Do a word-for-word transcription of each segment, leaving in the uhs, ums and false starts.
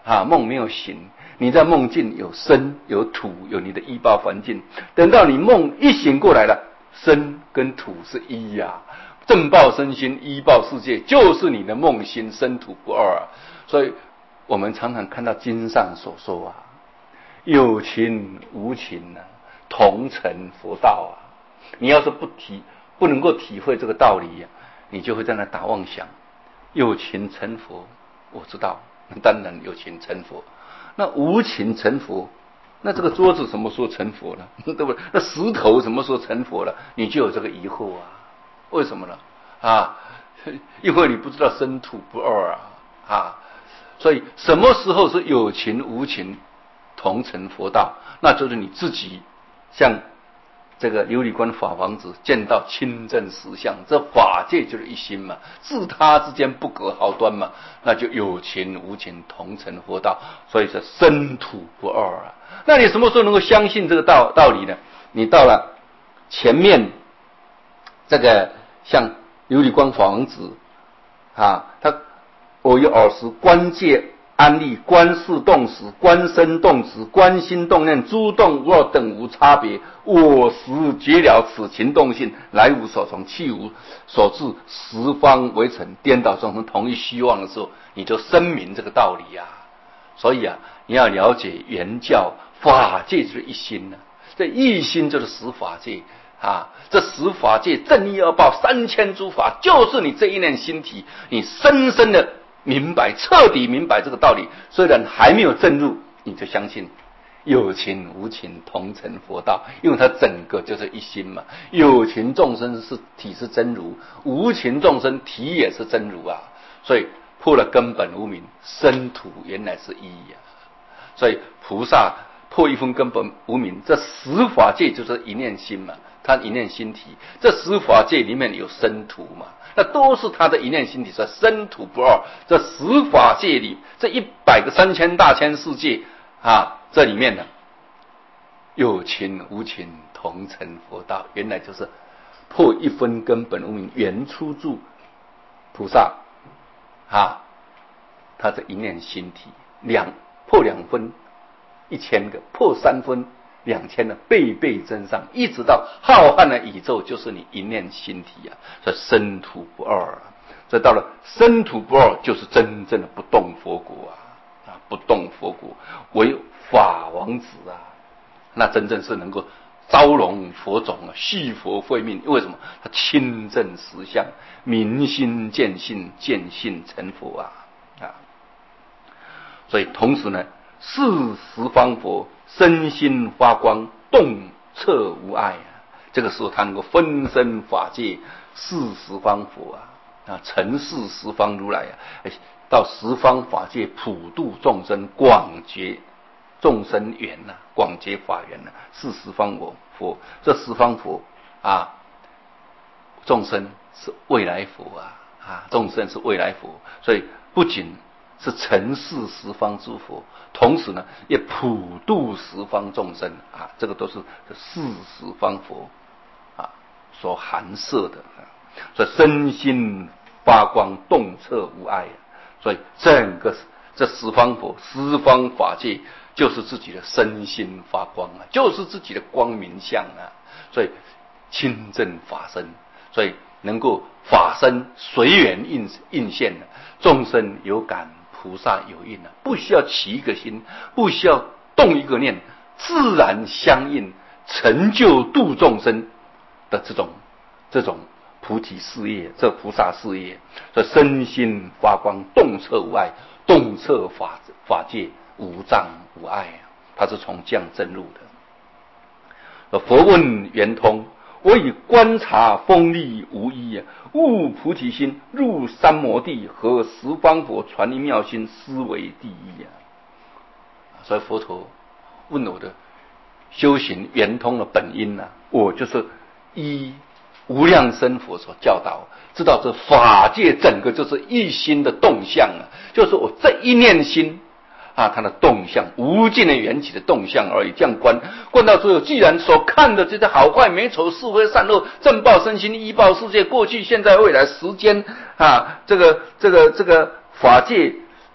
啊，梦没有醒，你在梦境有生有土，有你的依报环境。等到你梦一醒过来了，生跟土是一呀、啊，正报身心依报世界就是你的梦心，生土不二啊。所以我们常常看到经上所说啊，有情无情啊，同成佛道啊。你要是不体不能够体会这个道理啊，你就会在那打妄想。有情成佛，我知道，当然有情成佛。那无情成佛，那这个桌子什么时候成佛了？对不对？那石头什么时候成佛了？你就有这个疑惑啊？为什么呢？啊，因为你不知道生土不二啊啊！所以什么时候是有情无情同成佛道？那就是你自己像这个琉璃观法王子见到清正实相，这法界就是一心嘛，自他之间不隔毫端嘛，那就有情无情同成佛道，所以是生土不二啊。那你什么时候能够相信这个道道理呢？你到了前面这个像琉璃观法王子啊，他我有耳识观界安立，观事动时，观身动时，观心动念，诸动无二等无差别。我识觉了此情动性，来无所从，去无所至，十方为尘，颠倒众生同一虚妄的时候，你就深明这个道理啊。所以啊，你要了解原教法界就是一心啊，这一心就是十法界啊，这十法界正一二报三千诸法，就是你这一念心体，你深深的明白，彻底明白这个道理，虽然还没有证入，你就相信有情无情同成佛道，因为它整个就是一心嘛。有情众生是体是真如，无情众生体也是真如啊。所以破了根本无明，生土原来是一呀、啊。所以菩萨破一分根本无明，这十法界就是一念心嘛，他一念心体，这十法界里面有生土嘛。那都是他的一念心体，说生土不二。这十法界里，这一百个三千大千世界啊，这里面呢，有情无情同成佛道，原来就是破一分根本无明，原初住菩萨啊，他这一念心体，两破两分一千个，破三分两千的倍倍增上，一直到浩瀚的宇宙，就是你一念心体啊，所以生土不二啊。所以到了生土不二，就是真正的不动佛国啊，啊，不动佛国，唯法王子啊，那真正是能够招龙佛种啊，续佛慧命。为什么？他亲证实相，明心见性，见性成佛啊啊！所以同时呢，是十方佛身心发光，洞彻无碍啊。这个时候他能够分身法界，是十方佛啊啊，成是十方如来啊，到十方法界普度众生，广结众生缘呐、啊，广结法缘呐、啊，是十方佛佛。这十方佛啊，众生是未来佛啊啊，众生是未来佛，所以不仅是成事十方诸佛，同时呢，也普度十方众生啊，这个都是事十方佛啊所含摄的，所以身心发光，洞彻无碍。所以整个这十方佛、十方法界，就是自己的身心发光啊，就是自己的光明相啊。所以清正法身，所以能够法身随缘应应现的，众生有感，菩萨有应啊，不需要起一个心，不需要动一个念，自然相应，成就度众生的这种这种菩提事业，这菩萨事业，这身心发光，洞彻无碍，洞彻法法界无障无碍啊，它是从这样证入的。佛问圆通，我以观察锋利无一啊，悟菩提心，入三摩地，和十方佛传一妙心，思为第一啊。所以佛陀问我的修行圆通的本因啊，我就是依无量生佛所教导，知道这法界整个就是一心的动向啊，就是我这一念心啊，它的动向，无尽的缘起的动向而已。这样观，观到最后，既然所看的这些好坏美丑是非善恶，正报身心依报世界，过去现在未来时间啊，这个这个这个法界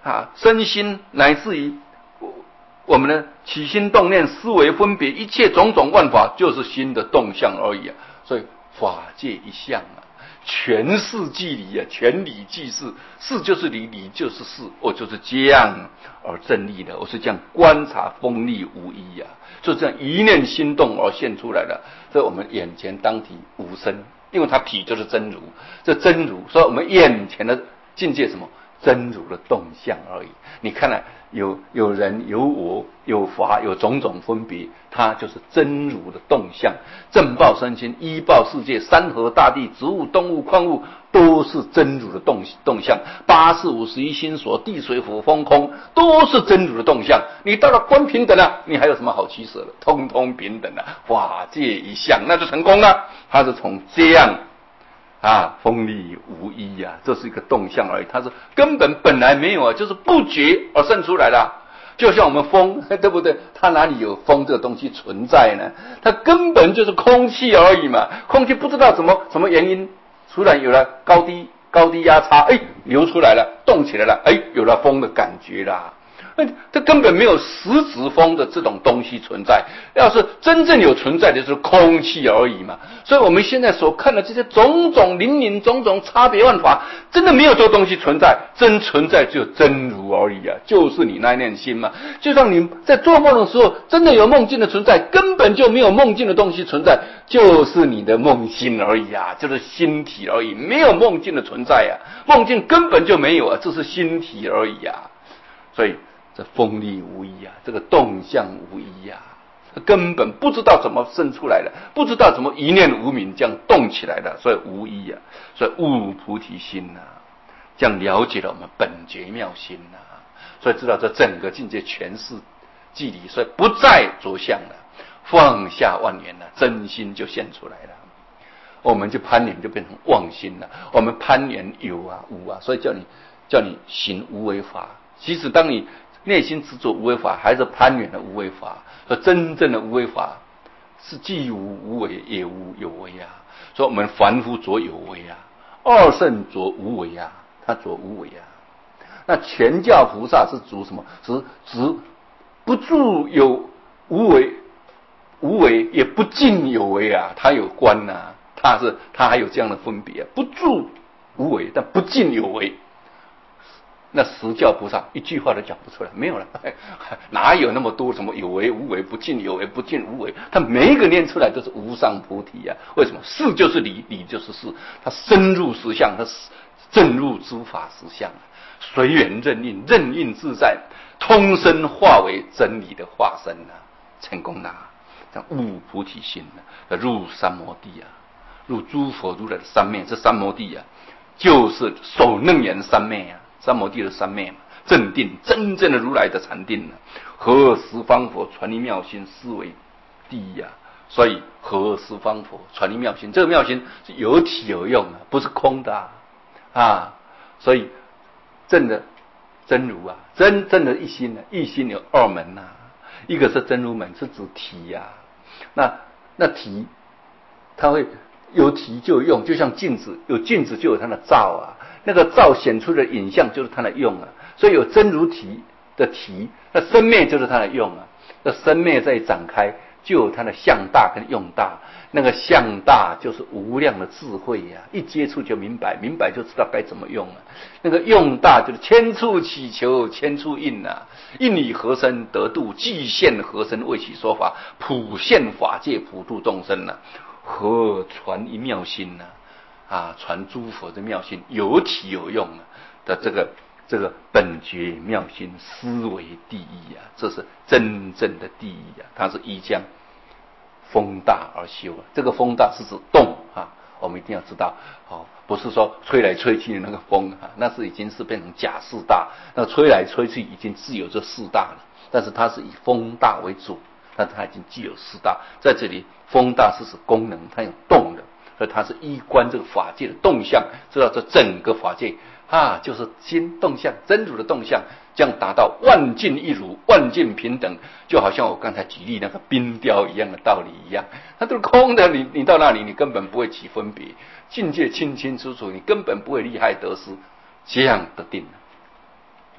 啊，身心乃至于我们的起心动念、思维分别，一切种种万法，就是心的动向而已啊。所以法界一相啊，全事即理啊，全理即事，事就是理，理就是事，我就是这样而正立的，我是这样观察锋利无一啊，就这样一念心动而现出来的。这我们眼前当体无生，因为它体就是真如，这真如，所以我们眼前的境界什么？真如的动向而已。你看来有有人有我有法有种种分别，它就是真如的动向。正报身心，依报世界，山河大地、植物动物矿物，都是真如的动动向。八四五十一心所，地水火风空，都是真如的动向。你到了观平等了，你还有什么好取舍的？通通平等了，法界一相，那就成功了。它是从这样啊，锋利无一啊，这是一个动向而已，它是根本本来没有啊，就是不觉而生出来的。就像我们风，对不对？它哪里有风这个东西存在呢？它根本就是空气而已嘛。空气不知道怎么什么原因，突然有了高低高低压差，哎，流出来了，动起来了，哎，有了风的感觉啦。这根本没有实质风的这种东西存在，要是真正有存在的就是空气而已嘛。所以我们现在所看的这些种种林林种种差别万法，真的没有这个东西存在，真存在只有真如而已啊，就是你那一念心嘛。就像你在做梦的时候，真的有梦境的存在，根本就没有梦境的东西存在，就是你的梦心而已啊，就是心体而已，没有梦境的存在啊，梦境根本就没有啊，这是心体而已啊。所以这锋利无一啊，这个动向无一啊，根本不知道怎么生出来的，不知道怎么一念无明这样动起来的，所以无一啊，所以悟菩提心呐、啊，这样了解了我们本觉妙心呐、啊，所以知道这整个境界全是即理，所以不再着相了，放下万缘了，真心就现出来了。我们就攀缘就变成妄心了，我们攀缘有啊无啊，所以叫你叫你行无为法。其实当你内心执着无为法，还是攀缘的无为法。而真正的无为法是既无无为也无有为啊。所以我们凡夫着有为啊，二圣着无为啊，他着无为啊。那全教菩萨是主什么？是指不住有无为，无为也不尽有为啊，他有观啊，他是他还有这样的分别、啊，不住无为，但不尽有为。那十教菩萨一句话都讲不出来，没有了，哪有那么多什么有为无为，不尽有为，不尽无为？他每一个念出来都是无上菩提啊！为什么？事就是理，理就是事，他深入实相，他正入诸法实相，随缘任应，任应自在，通身化为真理的化身啊！成功了、啊，这样悟菩提心啊，入三摩地啊，入诸佛如来的三昧，这三摩地啊，就是首楞严三昧啊。三摩地的三昧嘛，正定，真正的如来的禅定呢、啊。何十方佛传一妙心，思为第一啊。所以何十方佛传一妙心，这个妙心是有体有用啊，不是空的啊。啊所以正的真如啊，真正的一心呢、啊，一心有二门呐、啊，一个是真如门，是指体呀、啊。那那体，它会有体就有用，就像镜子，有镜子就有它的照啊。那个照显出的影像就是它的用啊，所以有真如体的体，那生灭就是它的用啊。那生灭再展开，就有它的相大跟用大。那个相大就是无量的智慧呀、啊，一接触就明白，明白就知道该怎么用了、啊。那个用大就是千处祈求千处应呐、啊，应以何身得度，既现何身为其说法，普现法界普度众生呐、啊，何传一妙心呐、啊？啊，传诸佛的妙心，有体有用的这个这个本觉妙心，思为第一啊，这是真正的第一啊，它是依将风大而修啊。这个风大是指动啊，我们一定要知道，哦，不是说吹来吹去的那个风啊，那是已经是变成假四大，那吹来吹去已经自有这四大了，但是它是以风大为主，但它已经具有四大，在这里风大是指功能，它有动的。所以它是依观这个法界的动向，知道这整个法界啊，就是心动向，真如的动向，这样达到万境一如，万境平等，就好像我刚才举例那个冰雕一样的道理一样，它都是空的，你你到那里你根本不会起分别，境界清清楚楚，你根本不会利害得失，这样的定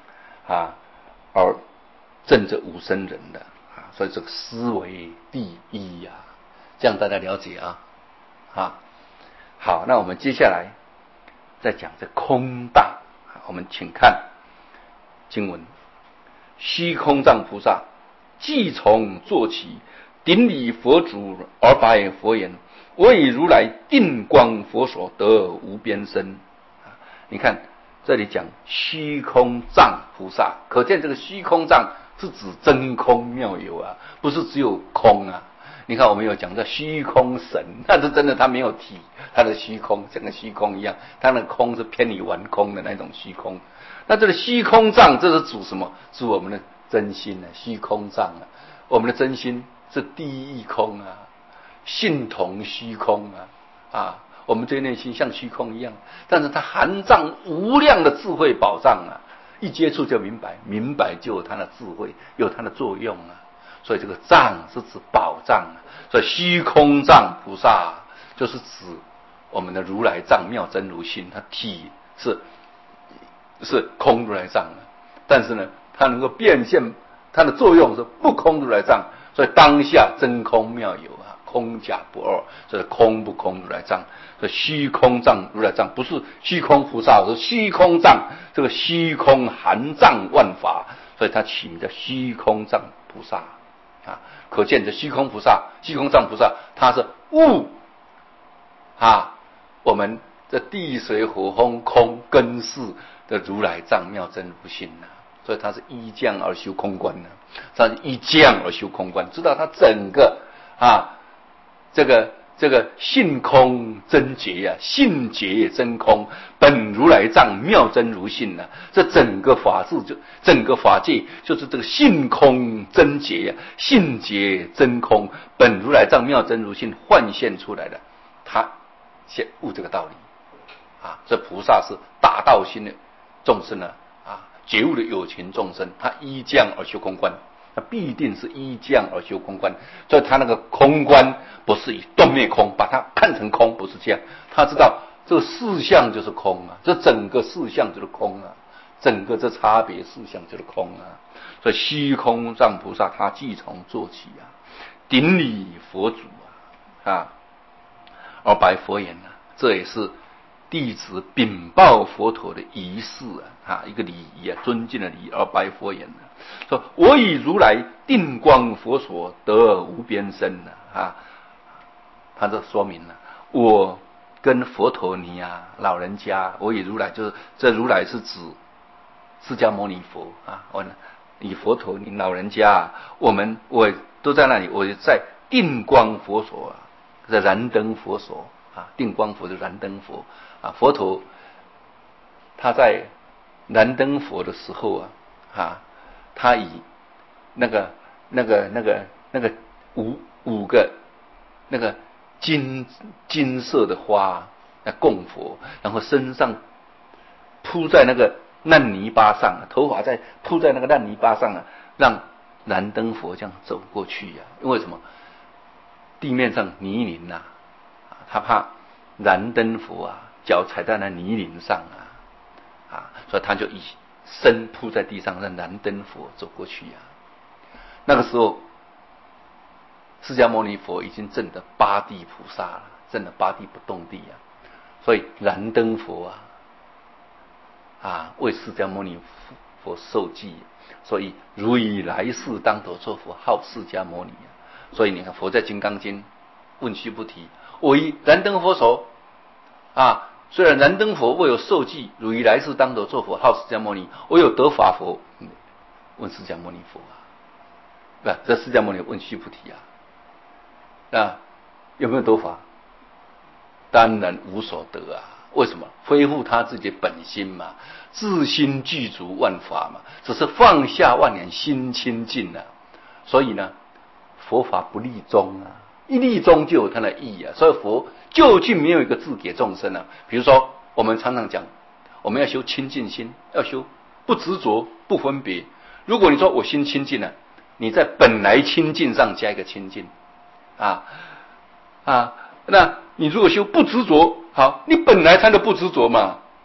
啊，而正着无生人的啊，所以这个思维第一呀、啊，这样大家了解啊啊。好，那我们接下来再讲这空大，我们请看经文：虚空藏菩萨即从坐起，顶礼佛祖而白佛言：我以如来定光佛所得无边身。你看这里讲虚空藏菩萨，可见这个虚空藏是指真空妙有啊，不是只有空啊。你看我们有讲到虚空神，那是真的他没有体，他的虚空像个虚空一样，他的空是偏离完空的那种虚空。那这个虚空藏这是指什么？指我们的真心啊，虚空藏啊，我们的真心是第一空啊，性同虚空啊啊，我们这内心像虚空一样，但是它含藏无量的智慧宝藏啊，一接触就明白，明白就有它的智慧，有它的作用啊。所以这个藏是指宝藏啊，所以虚空藏菩萨就是指我们的如来藏妙真如性，它体是是空如来藏的，但是呢，它能够变现，它的作用是不空如来藏，所以当下真空妙有啊，空假不二，所以空不空如来藏，所以虚空藏如来藏不是虚空菩萨，是虚空藏，这个虚空含藏万法，所以它起名叫虚空藏菩萨啊。可见这虚空菩萨、虚空藏菩萨，它是悟啊，我们这地水火风空根世的如来藏妙真如性啊，所以它是依降而修空观呢、啊，它是依降而修空观，知道它整个啊这个这个性空真觉呀、啊，性觉真空，本如来藏妙真如性呢、啊，这整个法治就整个法界就是这个性空真觉呀、啊，性觉真空，本如来藏妙真如性幻现出来的，他先悟这个道理啊，这菩萨是大道心的众生呢啊，觉悟的有情众生，他依降而修空观。那必定是依降而修空观，所以他那个空观不是以断灭空把它看成空，不是这样。他知道这个事相就是空啊，这整个事相就是空啊，整个这差别事相就是空啊。所以虚空藏菩萨他即从做起啊，顶礼佛祖啊，啊，而白佛言啊，这也是弟子禀报佛陀的仪式啊，啊，一个礼仪啊，尊敬的礼仪，而白佛言啊。说我以如来定光佛所得无边身呢啊，他这说明了我跟佛陀你啊老人家，我以如来就是这如来是指释迦牟尼佛啊，我呢以佛陀你老人家、啊，我们我都在那里，我在定光佛所啊，在燃灯佛所啊，定光佛的燃灯佛啊，佛陀他在燃灯佛的时候啊啊。他以那个、那个、那个、那个五五个那个金金色的花来供佛，然后身上铺在那个烂泥巴上，头发在铺在那个烂泥巴上啊，让燃灯佛这样走过去呀、啊。因为什么？地面上泥泞呐、啊，他怕燃灯佛啊脚踩在那泥泞上啊啊，所以他就以身铺在地上，让燃灯佛走过去呀、啊。那个时候，释迦牟尼佛已经证得八地菩萨了，证得八地不动地啊。所以燃灯佛啊，啊为释迦牟尼佛受记，所以如以来世当得作佛，号释迦牟尼啊。所以你看，佛在《金刚经》问须菩提：我以燃灯佛手啊。虽然燃灯佛未有受记，如以来世当得作佛，号释迦牟尼。我有得法佛，问释迦牟尼佛啊，不，这释迦牟尼问须菩提啊，啊，有没有得法？当然无所得啊。为什么？恢复他自己本心嘛，自心具足万法嘛，只是放下万年，心清净了、啊。所以呢，佛法不立宗啊。一立宗就有它的意义啊，所以佛究竟没有一个字给众生啊。比如说，我们常常讲，我们要修清净心，要修不执着、不分别。如果你说我心清净了，你在本来清净上加一个清净，啊啊，那你如果修不执着，好，你本来贪的不执着嘛，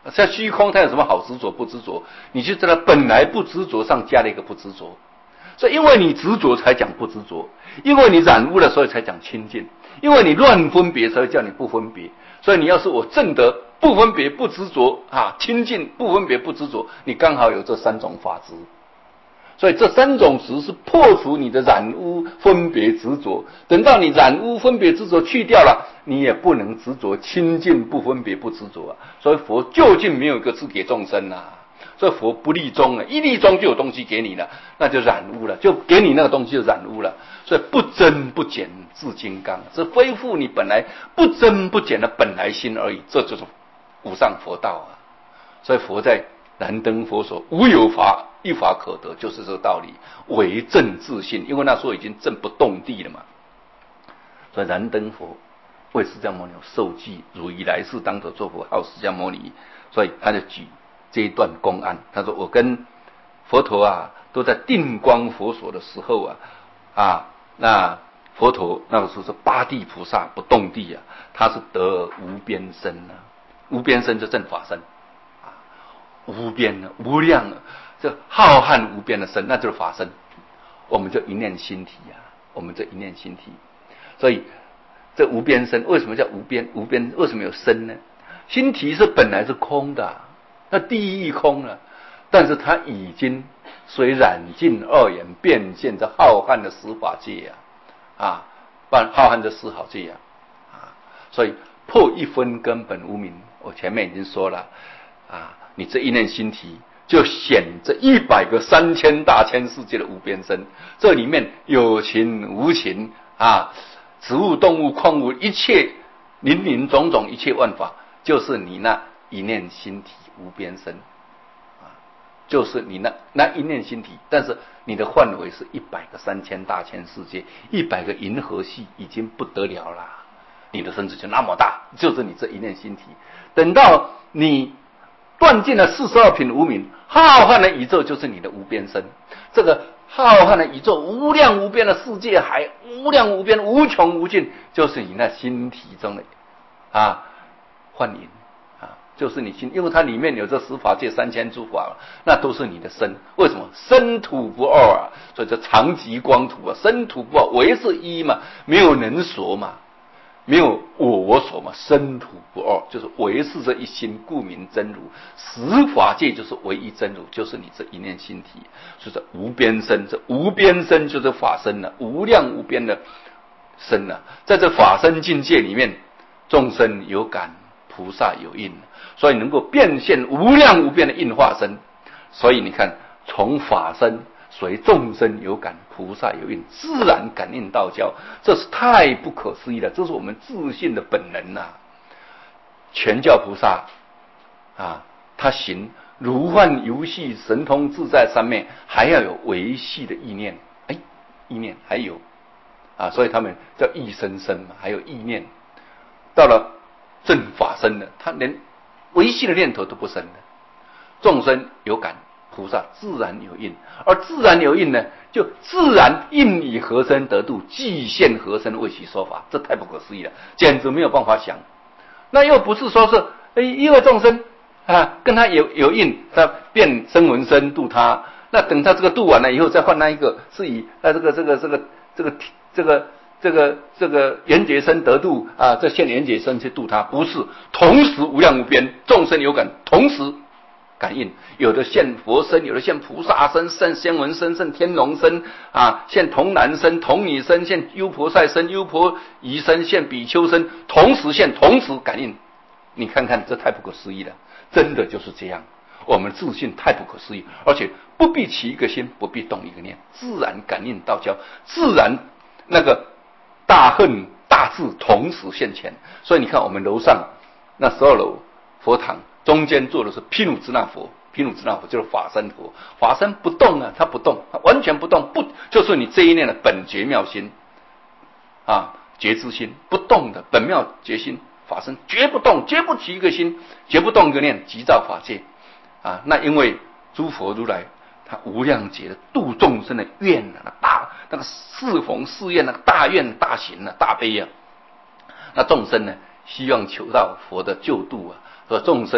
像虚空，它有什么好执着不执着？你就在它本来不执着上加了一个不执着，所以因为你执着才讲不执着，因为你染污了，所以才讲清净，因为你乱分别，才会叫你不分别。所以你要是我证得不分别不执着啊，清净不分别不执着，你刚好有这三种法执。所以这三种执是破除你的染污分别执着，等到你染污分别执着去掉了，你也不能执着清净不分别不执着啊。所以佛究竟没有一个是给众生啊，所以佛不立宗啊，一立宗就有东西给你了，那就染污了，就给你那个东西就染污了。所以不增不减至金刚，是恢复你本来不增不减的本来心而已，这就是无上佛道啊。所以佛在燃灯佛说无有法一法可得，就是这个道理，为正自信，因为那时候已经正不动地了嘛。所以燃灯佛为释迦牟尼受记，汝以来世当得作佛，号释迦牟尼。所以他就举这一段公案，他说我跟佛陀啊都在定光佛所的时候啊啊，那佛陀那个时候是八地菩萨不动地啊，他是得无边身啊，无边身就正法身啊，无边的无量的这浩瀚无边的身，那就是法身。我们就一念心体啊，我们这一念心体，所以这无边身为什么叫无边？无边为什么有身呢？心体是本来是空的、啊，那地亦空了，但是它已经随染尽二缘变现这浩瀚的十法界啊，啊，办浩瀚的十法界啊，啊，所以破一分根本无明。我前面已经说了啊，你这一念心体就显这一百个三千大千世界的无边身，这里面有情无情啊，植物动物矿物一切林林种种一切万法，就是你那一念心体无边身啊，就是你那那一念心体，但是你的范围是一百个三千大千世界，一百个银河系已经不得了啦，你的身子就那么大，就是你这一念心体。等到你断尽了四十二品无明，浩瀚的宇宙就是你的无边身。这个浩瀚的宇宙，无量无边的世界海，无量无边无穷无尽，就是你那心体中的啊幻影啊，就是你心，因为它里面有这十法界三千诸法，那都是你的身。为什么身土不二啊？所以这常寂光土啊，身土不二，唯是一嘛，没有人所嘛。没有我我所嘛，身土不二，就是唯是这一心，故名真如。十法界就是唯一真如，就是你这一念心体，所以说无边身，这无边身就是法身了、啊，无量无边的身了、啊。在这法身境界里面，众生有感，菩萨有应，所以能够变现无量无边的应化身。所以你看，从法身随众生有感，菩萨有应，自然感应道交，这是太不可思议了，这是我们自信的本能呐、啊。全教菩萨啊，他行如幻游戏、神通自在三昧，还要有维系的意念，哎，意念还有啊，所以他们叫意生生嘛，还有意念。到了正法身的，他连维系的念头都不生的，众生有感。菩萨自然有应，而自然有应呢，就自然应以何身得度，即现何身为其说法，这太不可思议了，简直没有办法想。那又不是说是因为众生啊跟他有有应，他变声闻身度他，那等他这个度完了以后再换那一个，是以那这个这个这个这个这个这个这个缘觉身得度啊，这现缘觉身去度他，不是同时无量无边众生有感，同时感应，有的现佛身，有的现菩萨身，现仙文身，现天龙身啊，现童男身、童女身，现优婆塞身、优婆夷身，现比丘身，同时现，同时感应。你看看，这太不可思议了，真的就是这样。我们自信太不可思议，而且不必起一个心，不必动一个念，自然感应道交，自然那个大恨大智同时现前。所以你看，我们楼上那十二楼佛堂。中间坐的是毗卢遮那佛，毗卢遮那佛就是法身佛，法身不动啊，它不动，它完全不动，不就是你这一念的本觉妙心啊，觉知心不动的本妙觉心，法身绝不动，绝不起一个心，绝不动一个念，即照法界啊。那因为诸佛如来他无量劫的度众生的愿啊，大那个适逢誓愿那个大愿大行啊，大悲啊，那众生呢希望求到佛的救度啊。和众生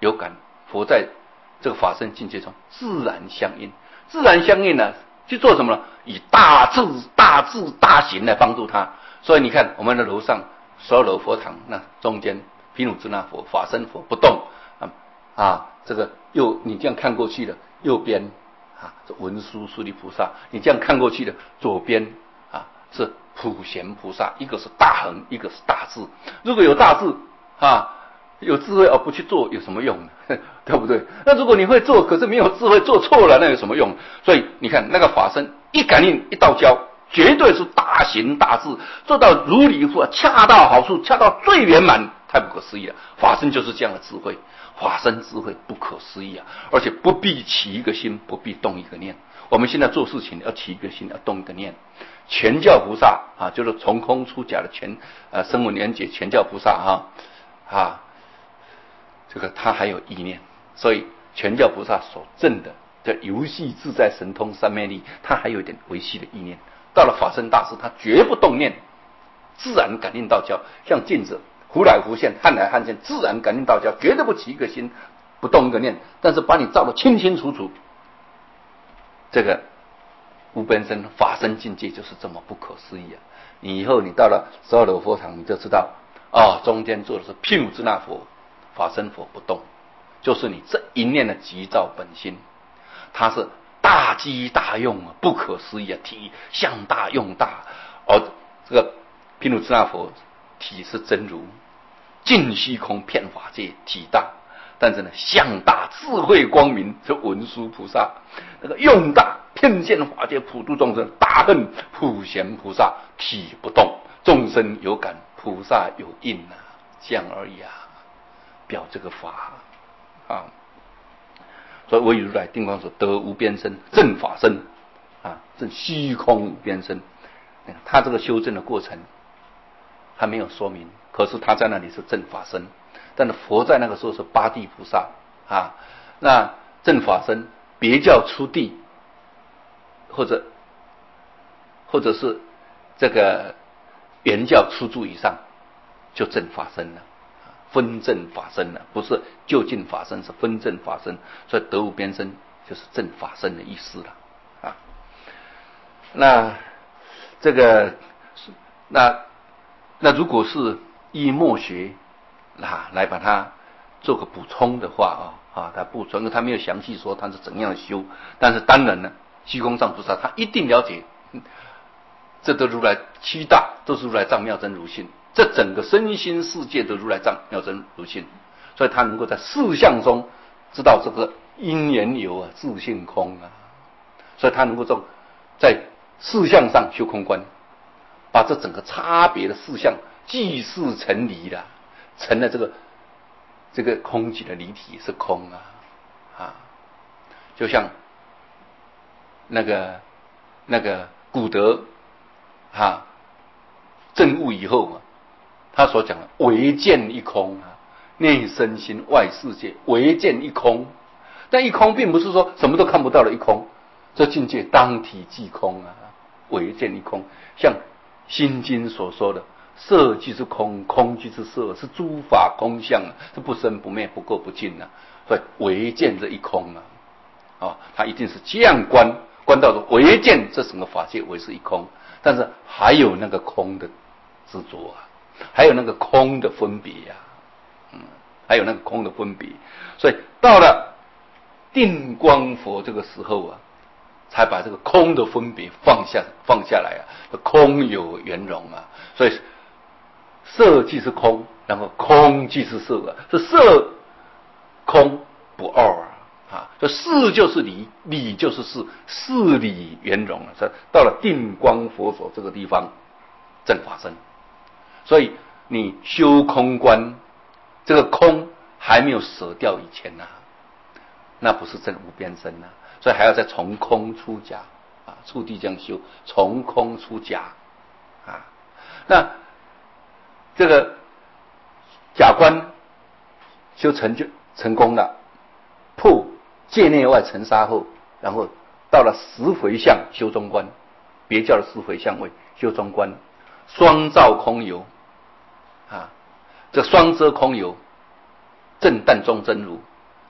有感，佛在这个法身境界中自然相应。自然相应呢，去做什么呢？以大智、大智、大行来帮助他。所以你看，我们的楼上所有的佛堂，那中间毗卢遮那佛、法身佛不动啊啊，这个右你这样看过去的右边啊是文殊师利菩萨，你这样看过去的左边啊是普贤菩萨，一个是大恒，一个是大智。如果有大智啊，有智慧而不去做有什么用呢？对不对？那如果你会做，可是没有智慧，做错了，那有什么用？所以你看那个法身一感应一道交，绝对是大行大智，做到如理如法，恰到好处，恰到最圆满，太不可思议了。法身就是这样的智慧，法身智慧不可思议啊！而且不必起一个心，不必动一个念。我们现在做事情要起一个心，要动一个念。全教菩萨啊，就是从空出假的全呃声闻缘觉全教菩萨啊啊，这个他还有意念，所以全教菩萨所证的这游戏自在神通三昧力，他还有一点维系的意念。到了法身大师，他绝不动念，自然感应道交，像镜子忽来忽现，撼来撼现，自然感应道交，绝对不起一个心，不动一个念，但是把你照得清清楚楚。这个无边身法身境界就是这么不可思议啊！你以后你到了十二楼佛堂，你就知道哦，中间坐的是毗卢遮那佛，法身佛不动，就是你这一念的极照本心，它是大机大用啊，不可思议啊！体相大用大，而这个毗卢遮那佛体是真如，尽虚空遍法界，体大。但是呢，相大智慧光明是文殊菩萨，那个用大遍现法界普度众生，大恨普贤菩萨体不动，众生有感，菩萨有应啊，这样而已啊，表这个法啊。所以唯有如来定光所得无边身，正法身啊，正虚空无边身。他这个修正的过程还没有说明，可是他在那里是正法身。但是佛在那个时候是八地菩萨啊，那正法身别教出地，或者或者是这个原教出住以上，就正法身了，分正法身了，不是就近法身，是分正法身，所以得无边身就是正法身的意思了啊。那这个那那如果是依末学啊，来把它做个补充的话啊啊，他补充，因为他没有详细说他是怎样修，但是当然呢，虚空上菩萨他一定了解，这都如来七大都是如来藏妙真如性，这整个身心世界的如来藏妙真如性，所以他能够在事相中知道这个因缘有啊，自性空啊，所以他能够在事相上修空观，把这整个差别的事相即是成离了。成了这个这个空寂的离体是空啊啊，就像那个那个古德啊证悟以后啊，他所讲的唯见一空啊，内身心外世界唯见一空，但一空并不是说什么都看不到的一空，这境界当体即空啊，唯见一空，像心经所说的。色即是空，空即是色，是诸法空相，是不生不灭，不垢不净啊。所以唯见这一空啊，啊，他一定是这样观，观到的唯见这整个法界唯是一空，但是还有那个空的执着啊，还有那个空的分别呀、啊，嗯，还有那个空的分别，所以到了定光佛这个时候啊，才把这个空的分别放下放下来啊，空有圆融啊，所以。色即是空，然后空即是色啊，这色空不二啊，啊，这事就是理，理就是事，事理圆融啊。这到了定光佛所这个地方，正法身，所以你修空观，这个空还没有舍掉以前呐、啊，那不是正无边身呐、啊，所以还要再从空出假啊，触地这样修，从空出假啊，那。这个假观修成就成功了，破界内外尘沙后，然后到了十回向修中观，别教的十回向位修中观，双照空有啊，这双遮空有，正但中真如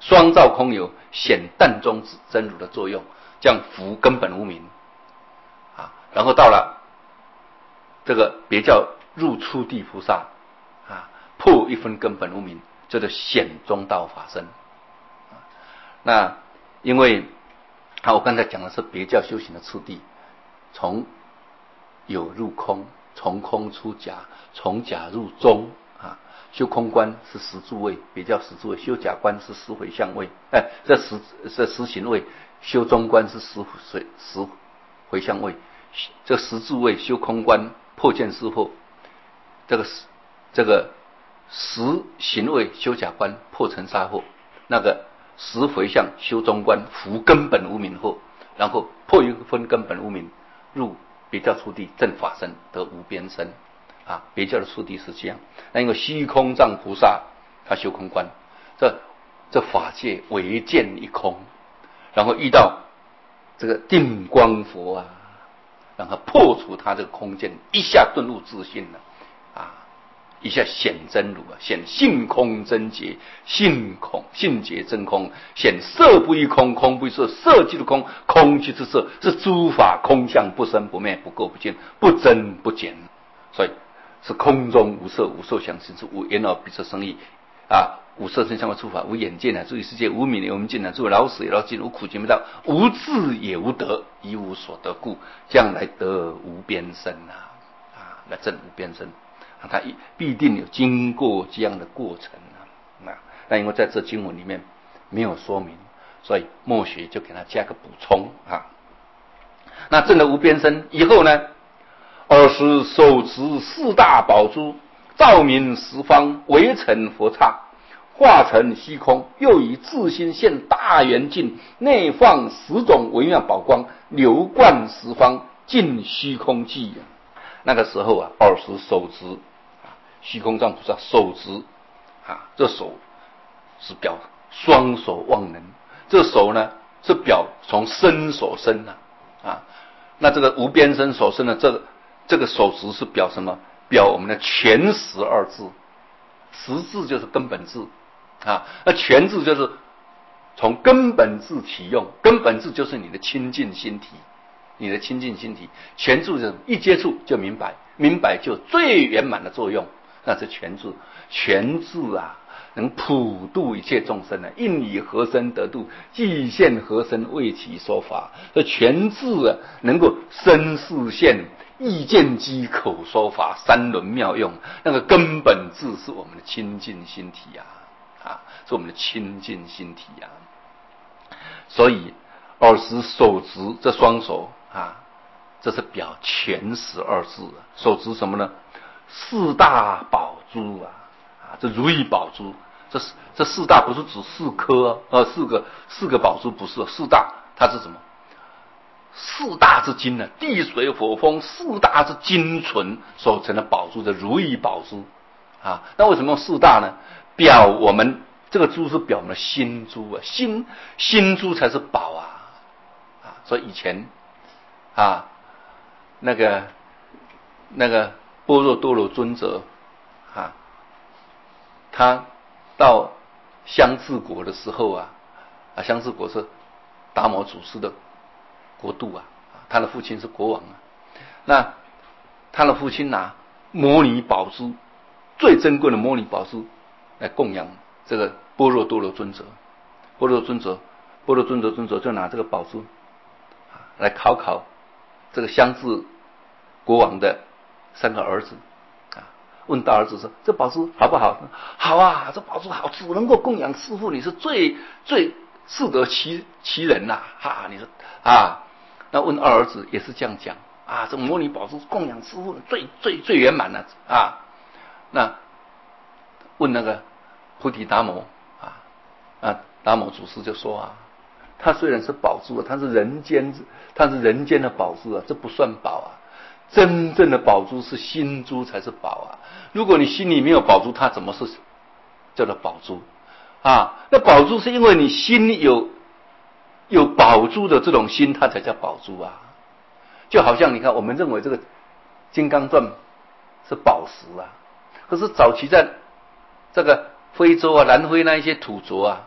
双照空有显淡中真如的作用，这样伏根本无明啊。然后到了这个别叫入初地菩萨啊，破一分根本无明，叫做显中道法身。那因为啊，我刚才讲的是别教修行的次第，从有入空，从空出假，从假入中啊。修空观是十住位，别叫十住位；修假观是十回向位，哎，这十这十行位；修中观是十回十回向位。这十住位修空观破见识后，这个这个十行位修假观破尘沙后，那个十回向修中观伏根本无明后，然后破一分根本无明，入别教初地正法身得无边身啊。别教的初地是这样。那因为虚空藏菩萨他修空观，这这法界唯见一空，然后遇到这个定光佛啊，让他破除他这个空见，一下顿悟自信了啊，一下显真如啊，显性空真结，性空性结真空，显色不异空，空不异色，色即是空，空即是色，是诸法空相不生不灭，不垢不净，不增不减，所以是空中无色无受想行识无眼耳鼻舌身意啊，无色声香味触法，无眼见乃至于世界，无名也无明尽乃至于老死也老尽，无苦集灭道，无智也无得，一无所得故，将来得无边身啊啊，来证无边身啊，他必定有经过这样的过程啊。啊，那因为在这经文里面没有说明，所以默学就给他加个补充啊。那证了无边身以后呢，尔时手持四大宝珠，照明十方，围成佛刹，化成虚空，又以自心现大圆镜，内放十种微妙宝光，流贯十方，尽虚空际。那个时候啊，尔时手持啊，虚空藏菩萨手持啊，这手是表双手望能，这手呢是表从身所生啊啊，那这个无边身所生的这个这个手持是表什么？表我们的全实二字，实字就是根本字啊，那全字就是从根本字起用，根本字就是你的清净心体，你的清净心体，全字就是一接触就明白，明白就最圆满的作用，那是全字。全字啊，能普度一切众生啊，应以何身得度，既现何身为其说法。这全字啊，能够身示现，意见机口说法，三轮妙用。那个根本字是我们的清净心体啊，啊，是我们的清净心体啊。所以尔时手执这双手啊，这是表全实二字啊。手执什么呢？四大宝珠啊，啊，这如意宝珠。这这四大不是指四颗呃四个四个宝珠，不是四大，它是什么？四大之金呢、啊？地水火风四大之精纯所成的宝珠的如意宝珠啊。那为什么用四大呢？表我们这个珠是表我们的心珠啊，心心珠才是宝啊啊！所以以前啊，那个那个般若多罗尊者啊，他到香治国的时候啊，啊，香治国是达摩祖师的国度啊，他的父亲是国王啊。那他的父亲拿摩尼宝珠，最珍贵的摩尼宝珠来供养这个般若多罗尊者。般若尊者，般若尊者尊者就拿这个宝珠来考考这个香治国王的三个儿子啊，问大儿子说：“这宝珠好不好？”“好啊，这宝珠好，只能够供养师父，你是最最适得其其人呐、啊！”哈，你说啊，那问二儿子也是这样讲啊，这摩尼宝珠供养师父最最最圆满了啊。那问那个菩提达摩啊啊，达摩祖师就说啊，他虽然是宝珠啊，他是人间，他是人间的宝珠啊，这不算宝啊。真正的宝珠是心珠才是宝啊！如果你心里没有宝珠，它怎么是叫做宝珠啊？那宝珠是因为你心有有宝珠的这种心，它才叫宝珠啊。就好像你看，我们认为这个金刚钻是宝石啊，可是早期在这个非洲啊、南非那一些土着啊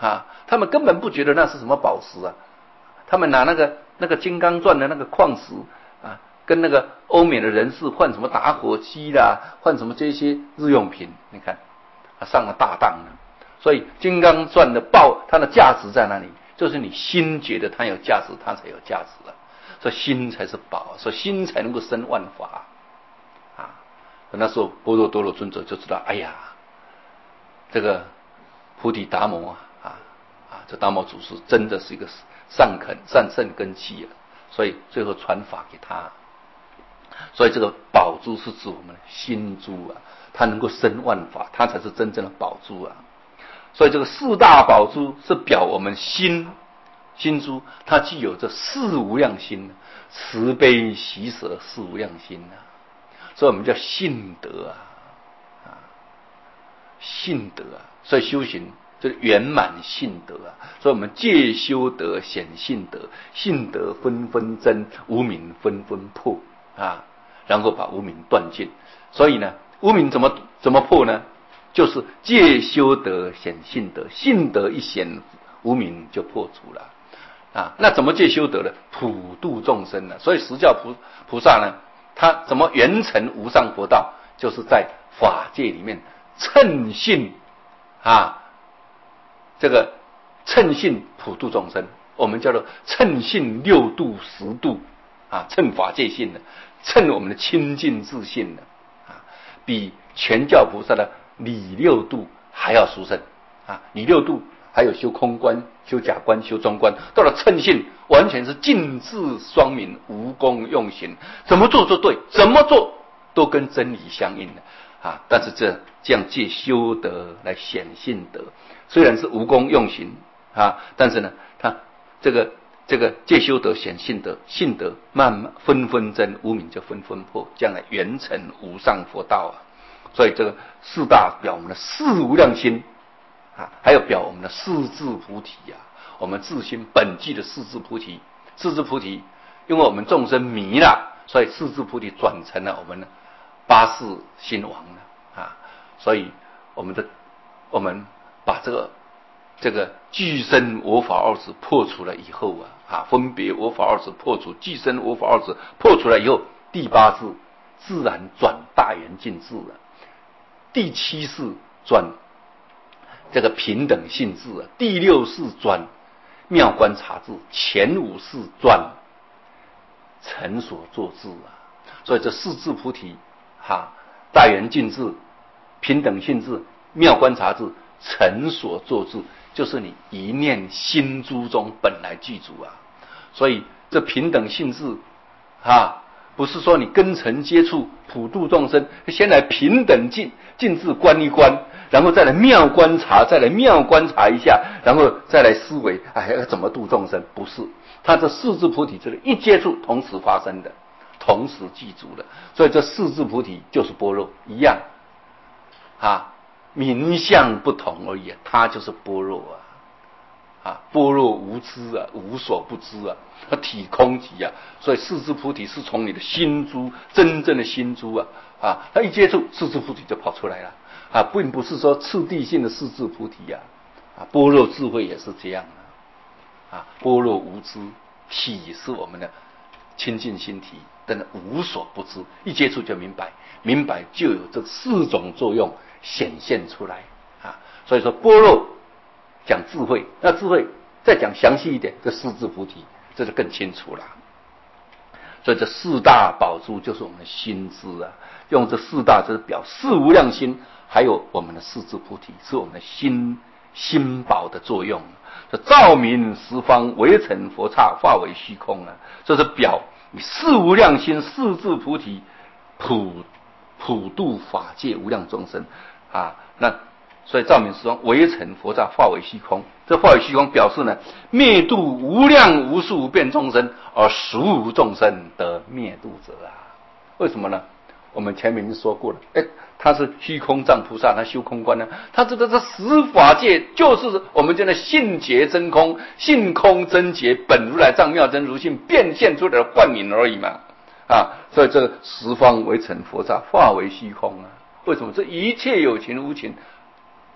啊，他们根本不觉得那是什么宝石啊，他们拿那个那个金刚钻的那个矿石啊，跟那个欧美的人士换什么打火机啦，换什么这些日用品，你看，他上了大当了。所以金刚钻的报，它的价值在哪里？就是你心觉得它有价值，它才有价值了。所以心才是宝，所以心才能够生万法啊。那时候般若多罗尊者就知道，哎呀，这个菩提达摩啊啊啊，这达摩祖师真的是一个善肯善圣根器啊，所以最后传法给他。所以这个宝珠是指我们的心珠啊，它能够生万法，它才是真正的宝珠啊。所以这个四大宝珠是表我们心心珠，它具有这四无量心，慈悲喜舍四无量心啊，所以我们叫信德啊，啊，信德啊，所以修行就是圆满信德啊，所以我们借修德显信德，信德纷纷增，无明纷纷破啊，然后把无明断尽。所以呢，无明怎么怎么破呢？就是借修德显信德，信德一显，无明就破除了啊。那怎么借修德呢？普度众生呢？所以实教菩菩萨呢，他怎么圆成无上佛道？就是在法界里面称信啊，这个称信普度众生，我们叫做称信六度十度啊，称法界信的，称我们的清净自信的啊，比全教菩萨的理六度还要殊胜啊！理六度还有修空观、修假观、修中观，到了称信，完全是尽智双明、无功用行，怎么做就对，怎么做都跟真理相应的啊！但是这这样借修德来显信德，虽然是无功用行啊，但是呢，他这个这个借修德显信德，信德慢慢纷纷增，无明就纷纷破，将来圆成无上佛道啊！所以这个四大表我们的四无量心啊，还有表我们的四智菩提啊，我们自心本具的四智菩提。四智菩提，因为我们众生迷了，所以四智菩提转成了我们的八世心王了啊。所以我们的我们把这个这个具身我法二执破除了以后啊啊，分别我法二执破除，具身我法二执破除了以后，第八世自然转大圆净智了。第七世转这个平等性智啊，第六世转妙观察智，前五世转成所作智啊。所以这四智菩提哈，大圆净智、平等性智、妙观察智、成所作智，就是你一念心珠中本来具足啊。所以这平等性智啊，不是说你根尘接触普度众生，先来平等静静智观一观，然后再来妙观察，再来妙观察一下，然后再来思维，哎，要怎么度众生？不是，他这四智菩提这里一接触，同时发生的，同时具足的，所以这四智菩提就是般若一样啊，名相不同而已，它就是般若啊。啊，般若无知啊，无所不知啊，它体空寂啊，所以四智菩提是从你的心珠，真正的心珠啊，啊，它一接触四智菩提就跑出来了啊，并不是说次第性的四智菩提啊，啊，般若智慧也是这样啊，啊，般若无知，体是我们的清净心体，但是无所不知，一接触就明白，明白就有这四种作用显现出来啊，所以说般若。讲智慧，那智慧再讲详细一点，这四智菩提这就更清楚了。所以这四大宝珠就是我们的心智啊，用这四大就是表四无量心，还有我们的四智菩提，是我们的心心宝的作用。这照明十方，唯成佛刹，化为虚空啊，这是表你四无量心、四智菩提普普度法界无量众生啊，那。所以照明十方，唯成佛刹，化为虚空。这化为虚空表示呢，灭度无量无数无边众生，而实无众生得灭度者啊。为什么呢？我们前面已经说过了，哎，他是虚空藏菩萨，他修空观呢，他这个这十法界就是我们讲的性觉真空，性空真觉，本如来藏妙真如性变现出来的幻影而已嘛。啊，所以这个十方唯成佛刹，化为虚空啊。为什么？这一切有情无情。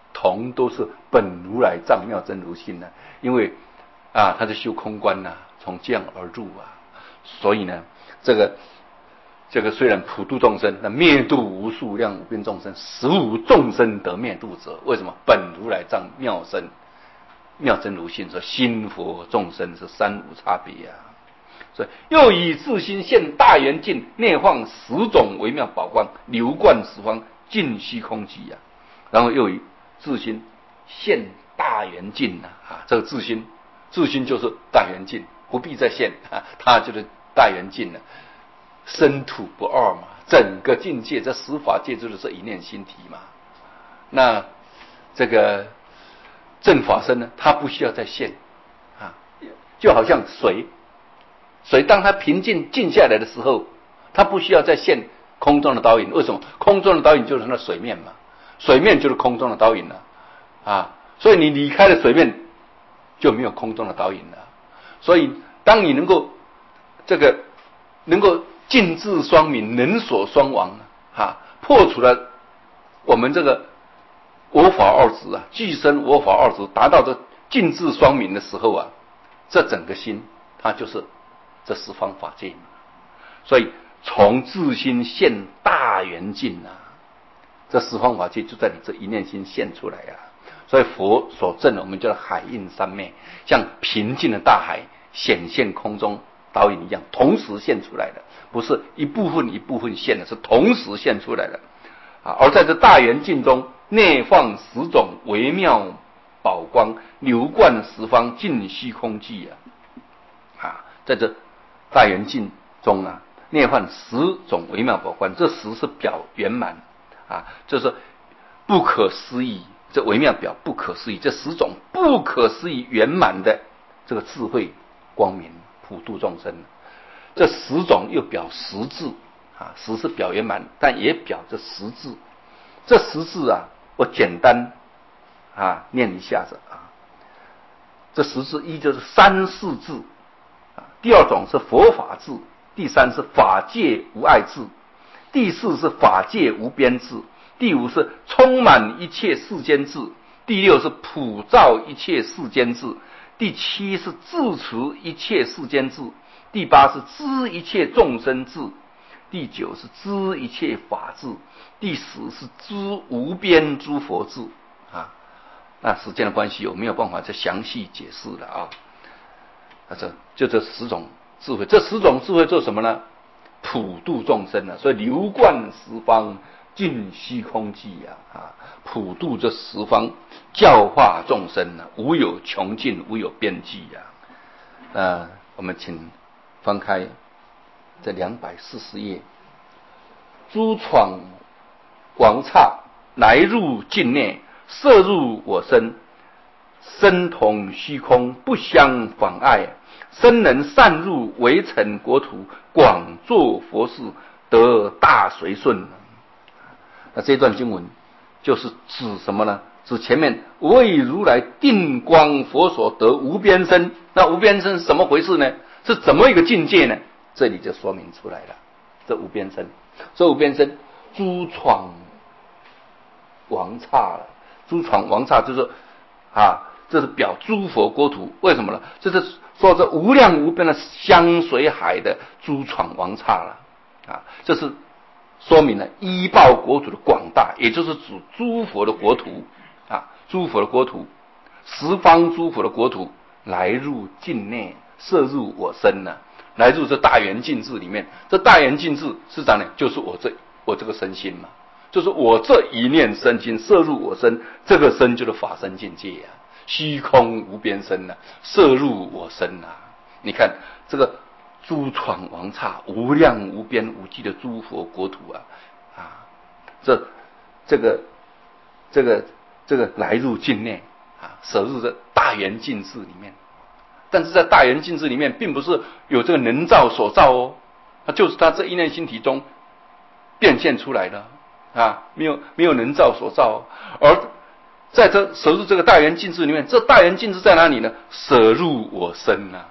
同都是本如来藏妙真如性呢、啊。因为啊，他是修空观呐、啊，从降而入啊，所以呢，这个这个虽然普度众生，那灭度无数量无边众生，实无众生得灭度者。为什么？本如来藏妙身妙真如性，说心佛众生是三无差别啊。所以又以自心现大圆镜，内放十种微妙宝光，流贯十方，尽虚空寂啊。然后又以自心现大圆镜啊，啊，这个自心，自心就是大圆镜，不必再现，啊，它就是大圆镜了。身土不二嘛，整个境界，这十法界就是这一念心体嘛。那这个正法身呢，它不需要再现啊，就好像水。水当它平静静下来的时候，它不需要再现空中的倒影。为什么？空中的倒影就是那水面嘛，水面就是空中的倒影了啊。所以你离开了水面，就没有空中的倒影了。所以当你能够这个能够尽智双明，能所双亡啊，破除了我们这个我法二执啊，俱生我法二执，达到这尽智双明的时候啊，这整个心它就是这十方法界，所以从自心现大圆镜啊，这十方法界就在你这一念心现出来啊。所以佛所证的，我们叫海印三昧，像平静的大海显现空中倒影一样，同时现出来的，不是一部分一部分现的，是同时现出来的啊。而在这大圆镜中，内放十种微妙宝光，流贯十方，尽虚空寂啊。啊，在这大圆镜中啊，内放十种微妙宝光，这十是表圆满啊，就是不可思议，这微妙表不可思议，这十种不可思议圆满的这个智慧光明，普度众生。这十种又表十字啊，十是表圆满，但也表这十字。这十字啊，我简单啊念一下子啊，这十字一就是三世智。第二种是佛法智，第三是法界无碍智，第四是法界无边智，第五是充满一切世间智，第六是普照一切世间智，第七是自持一切世间智，第八是知一切众生智，第九是知一切法智，第十是知无边诸佛智啊。那时间的关系，我没有办法再详细解释了啊。啊，这就这十种智慧，这十种智慧做什么呢？普度众生啊，所以流贯十方，尽虚空寂啊，啊，普度这十方，教化众生啊，无有穷尽，无有边际啊。那我们请翻开这两百四十页，诸闯王刹来入境内，摄入我身。身同虚空，不相妨碍，身能善入微尘国土，广作佛事，得大随顺。那这段经文就是指什么呢？指前面为如来定光佛所得无边身。那无边身是怎么回事呢？是怎么一个境界呢？这里就说明出来了。这无边身，这无边身，诸闯王刹了。诸闯王刹就是啊。这是表诸佛国土，为什么呢？这是说这无量无边的香水海的诸闯王刹了啊！这是说明了依报国土的广大，也就是指诸佛的国土啊，诸佛的国土，十方诸佛的国土来入境内，摄入我身呢、啊，来入这大圆镜智里面。这大圆镜智是讲呢，就是我这我这个身心嘛，就是我这一念身心摄入我身，这个身就是法身境界呀、啊。虚空无边身呐、啊，摄入我身呐、啊。你看这个诸闯王刹，无量无边无际的诸佛国土啊啊，这这个这个这个来入境内啊，摄入这大圆镜智里面。但是在大圆镜智里面，并不是有这个能造所造哦，它就是它这一念心体中变现出来的啊，没有没有能造所造、哦，而在这摄入这个大圆镜智里面，这大圆镜智在哪里呢？摄入我身呐、啊，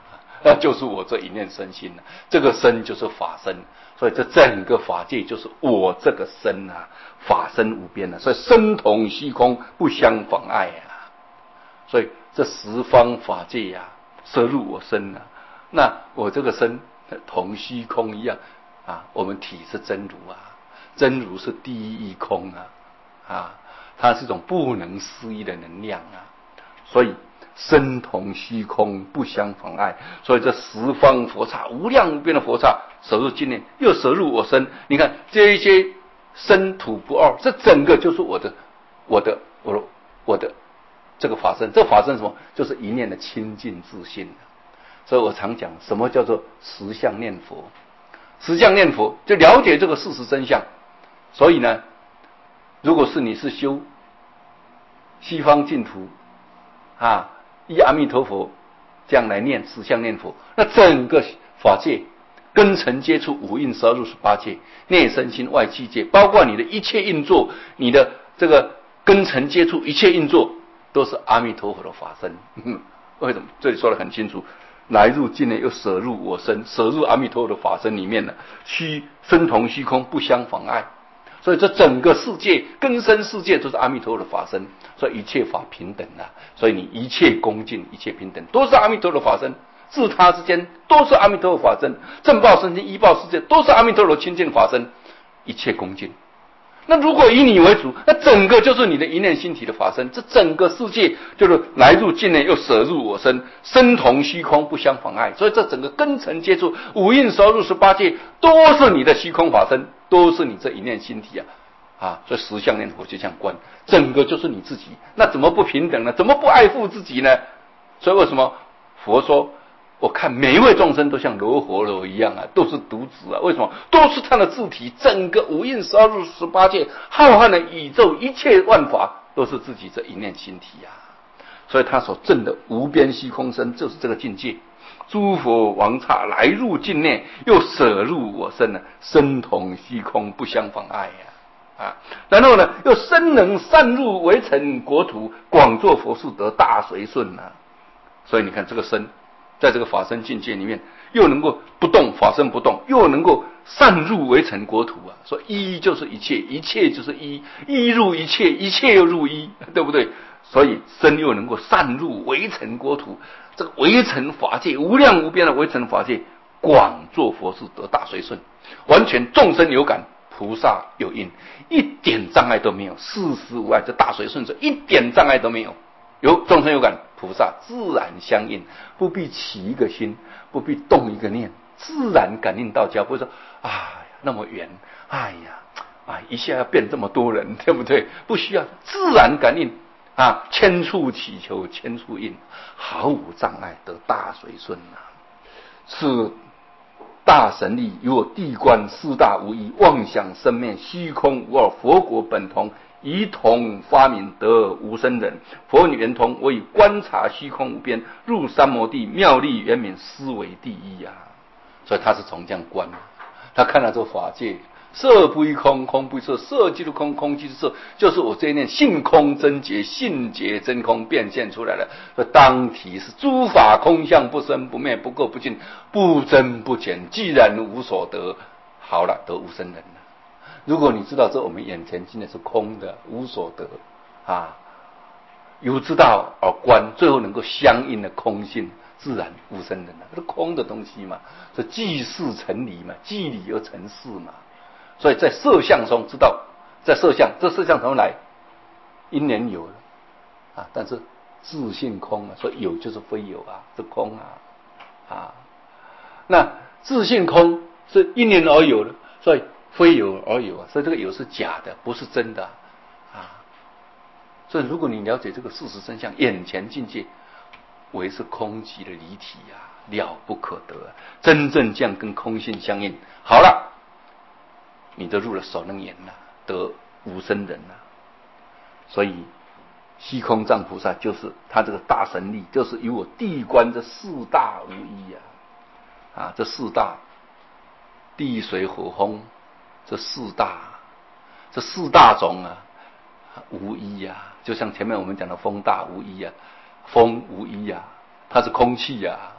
那就是我这一念身心了。这个身就是法身，所以这整个法界就是我这个身啊，法身无边啊，所以身同虚空，不相妨碍啊。所以这十方法界呀、啊，摄入我身啊，那我这个身同虚空一样啊。我们体是真如啊，真如是第一义空啊，啊，它是一种不能思议的能量啊，所以。身同虚空，不相妨碍。所以这十方佛刹，无量无边的佛刹，摄入经念，又摄入我身。你看这一些身土不二，这整个就是我的、我的、我的、我的这个法身。这法身什么？就是一念的清净自信。所以我常讲，什么叫做实相念佛？实相念佛就了解这个事实真相。所以呢，如果是你是修西方净土啊。依阿弥陀佛这样来念实相念佛，那整个法界根尘接触五蕴十二入十八界，内身心外七界，包括你的一切运作，你的这个根尘接触一切运作，都是阿弥陀佛的法身。为什么？这里说得很清楚，来入境内又舍入我身，舍入阿弥陀佛的法身里面了，虚身同虚空，不相妨碍。所以这整个世界根生世界都是阿弥陀佛的法身，所以一切法平等啊。所以你一切恭敬，一切平等，都是阿弥陀佛的法身，自他之间都是阿弥陀佛法身，正报身心依报世界都是阿弥陀佛清净法身，一切恭敬。那如果以你为主，那整个就是你的一念心体的法身，这整个世界就是来入境内又舍入我身，身同虚空，不相妨碍。所以这整个根尘接触五蕴十二入十八界，都是你的虚空法身，都是你这一念心体啊啊！所以实相念佛就像观，整个就是你自己，那怎么不平等呢？怎么不爱护自己呢？所以为什么佛说？我看每一位众生都像罗活罗一样啊，都是独子啊。为什么？都是他的自体，整个五蕴十二入十八界，浩瀚的宇宙，一切万法都是自己这一念心体啊。所以他所证的无边虚空身，就是这个境界。诸佛王刹来入境内，又舍入我身呢，身同虚空，不相妨碍呀、啊。啊，然后呢，又身能善入围城国土，广作佛事得大随顺啊。所以你看这个身。在这个法身境界里面，又能够不动，法身不动，又能够善入围城国土啊！说一就是一切，一切就是一，一入一切，一切又入一，对不对？所以身又能够善入围城国土，这个围城法界，无量无边的围城法界，广作佛事得大随顺，完全众生有感，菩萨有应，一点障碍都没有，事实无碍，这大随顺是一点障碍都没有。有众生有感，菩萨自然相应，不必起一个心，不必动一个念，自然感应到家。不会说啊那么远，哎呀啊一下要变这么多人，对不对？不需要，自然感应啊，千处祈求千处应，毫无障碍得大随顺啊！是大神力，与我地观四大无一，妄想生灭虚空无二，佛国本同。一同发明得无生人，佛女圆通，我以观察虚空无边，入三摩地，妙力圆明，思为第一啊！所以他是从这样观，他看到这个法界，色不异空，空不异色，色即是空，空即是色，就是我这一念性空真结，性结真空变现出来了。所以当体是诸法空相，不生不灭，不垢不净，不增不减，既然无所得，好了，得无生人了。如果你知道这我们眼前今天是空的，无所得啊，有知道而观，最后能够相应的空性，自然无生人了。这是空的东西嘛，所以即事成理嘛，即理而成事嘛。所以在色相中知道，在色相，这色相从来因缘有了啊，但是自性空啊，所以有就是非有啊，是空啊啊。那自性空是因缘而有了，所以非有而有啊，所以这个有是假的，不是真的啊。所以如果你了解这个事实真相，眼前境界为是空寂的离体啊，了不可得啊！真正这样跟空性相应，好了，你都入了首楞严了，得无生人了。所以虚空藏菩萨就是他这个大神力，就是与我地观这四大无一啊！啊，这四大地水火风。这四大，这四大种啊，无一啊，就像前面我们讲的风大无一啊，风无一啊，它是空气啊，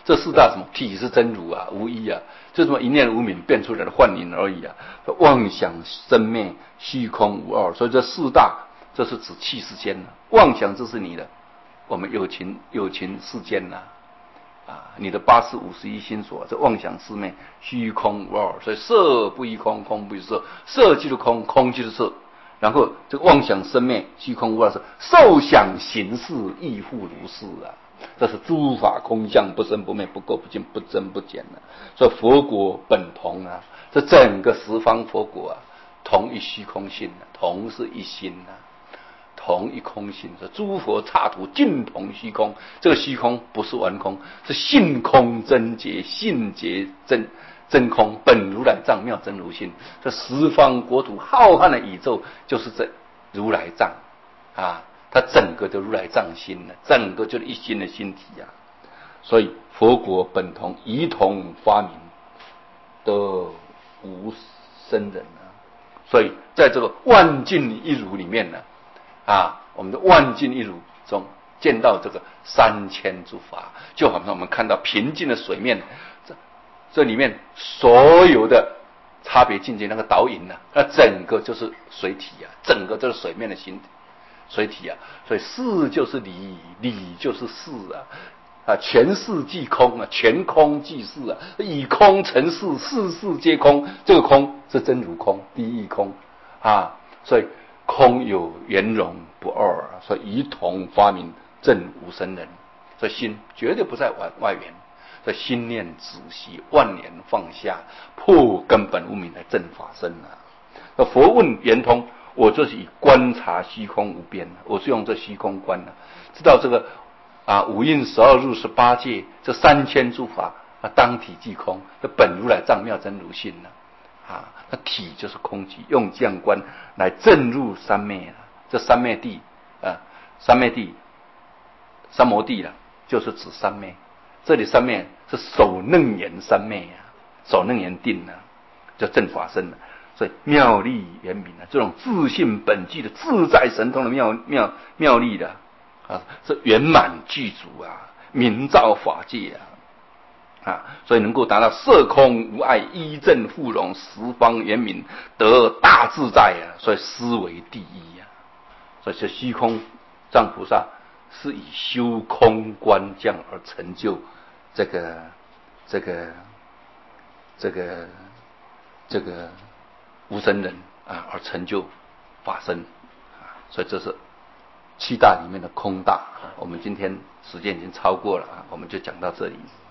这四大什么？体是真如啊，无一啊，就这么一念无明变出来的幻影而已啊。妄想生灭，虚空无二，所以这四大，这是指气世间啊。妄想这是你的，我们有情有情世间呐、啊，啊，你的八十五十一心所，这妄想四昧，虚空无二，所以色不异空，空不异色，色即是空，空即是色。然后这个妄想生灭，虚空无二是受想行识亦复如是啊。这是诸法空相，不生不灭，不垢不净，不增不减啊。所以佛果本同啊，这整个十方佛果啊，同一虚空性啊，同是一心啊，同一空性。说诸佛刹土尽同虚空，这个虚空不是完空，是性空真结，性结真。真空本如来藏，妙真如性。这十方国土浩瀚的宇宙，就是这如来藏啊，它整个的如来藏心呢，整个就是一心的心体啊。所以佛国本同，一同发明的无生人啊。所以在这个万尽一如里面呢，啊，我们的万尽一如中见到这个三千诸法，就好像我们看到平静的水面。这里面所有的差别境界，那个导引呢、啊，那整个就是水体啊，整个就是水面的形体，水体啊，所以事就是理，理就是事啊，啊，全事即空啊，全空即事啊，以空成事，事事皆空，这个空是真如空，第一空啊，所以空有圆融不二啊，所以一同发明正无生人，所以心绝对不在外外缘。这心念仔细，万年放下，破根本无明的正法身啊！那佛问圆通，我就是以观察虚空无边，我是用这虚空观啊，知道这个啊五蕴十二入十八界这三千诸法啊，当体即空，这本如来藏妙真如性呢啊，那体就是空寂，用这样观来证入三昧啊，这三昧地啊，三昧地、三摩地了、啊，就是指三昧。这里三昧是首楞严三昧啊，首楞严定啊，叫正法身啊。所以妙力圆明啊，这种自性本具的自在神通的妙妙妙力的啊，是圆满具足啊，明照法界啊，啊，所以能够达到色空无碍，一正富容，十方圆明，得大自在啊，所以思为第一啊。所以这虚空藏菩萨是以修空观降而成就这个这个这个这个无生人啊，而成就法身啊，所以这是七大里面的空大。我们今天时间已经超过了啊，我们就讲到这里。